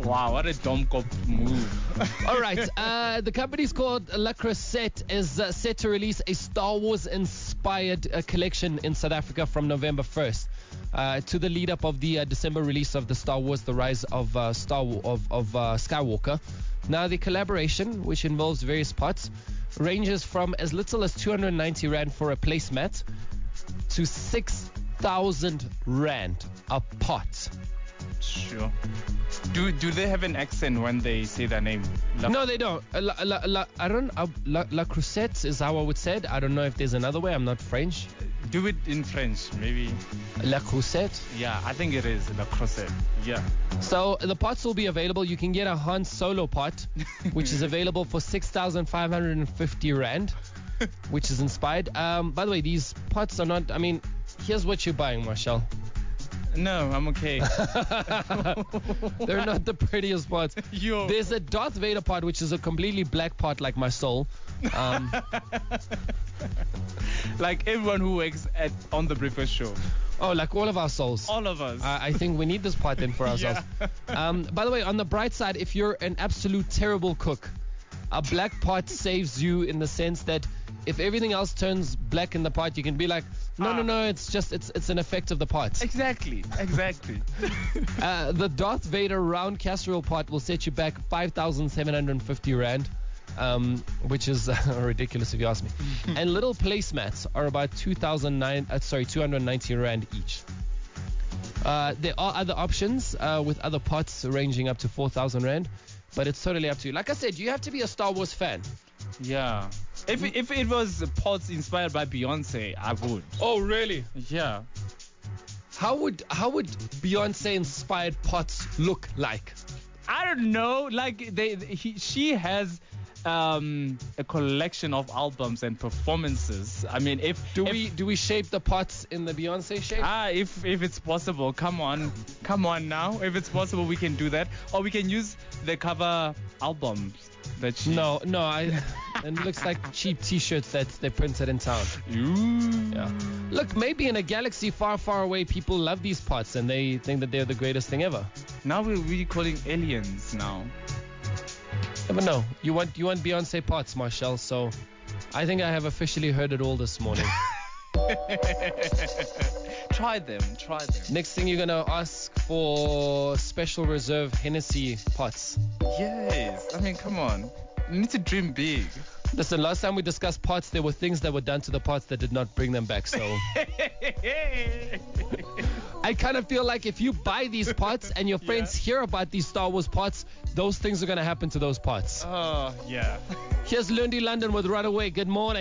Wow, what a dumb cop move. All right. The company's called La Crusette is set to release a Star Wars-inspired collection in South Africa from November 1st to the lead-up of the December release of the Star Wars: The Rise of Skywalker. Now, the collaboration, which involves various parts, ranges from as little as 290 Rand for a placemat to 6,000 Rand a pot. Sure. Do they have an accent when they say their name? No, they don't. La Crusette is how I would say it. I don't know if there's another way. I'm not French. Do it in French, maybe. La Crusette? Yeah, I think it is La Crusette. Yeah. So the pots will be available. You can get a Han Solo pot, which is available for 6,550 Rand, which is inspired. By the way, these pots are not, here's what you're buying, Marshall. No, I'm okay. They're not the prettiest pots. There's a Darth Vader pot, which is a completely black pot like my soul. Like everyone who works on the Breakfast Show. Oh, like all of our souls. All of us. I think we need this pot then for ourselves. Yeah. By the way, on the bright side, if you're an absolute terrible cook, a black pot saves you in the sense that if everything else turns black in the pot, you can be like, no, it's an effect of the pot. Exactly. The Darth Vader round casserole pot will set you back 5,750 Rand, which is ridiculous if you ask me. And little placemats are about 290 Rand each. There are other options with other pots ranging up to 4,000 Rand, but it's totally up to you. Like I said, you have to be a Star Wars fan. Yeah. If it was pots inspired by Beyonce, I would. Oh, really? Yeah. How would Beyonce inspired pots look like? I don't know. Like she has a collection of albums and performances. Do we shape the pots in the Beyonce shape? If it's possible, come on now. If it's possible, we can do that, or we can use the cover albums that she. No, it looks like cheap T-shirts that they printed in town. Ooh. Yeah. Look, maybe in a galaxy far, far away, people love these pots and they think that they're the greatest thing ever. Now we're really calling aliens now. But no, you want Beyonce pots, Marshall. So I think I have officially heard it all this morning. Try them. Next thing you're gonna ask for special reserve Hennessy pots. Yes. Come on. You need to dream big. Listen, last time we discussed pots, there were things that were done to the pots that did not bring them back. So I kind of feel like if you buy these pots and your friends hear about these Star Wars pots, those things are going to happen to those pots. Oh, yeah. Here's Lundy London with Runaway. Good morning.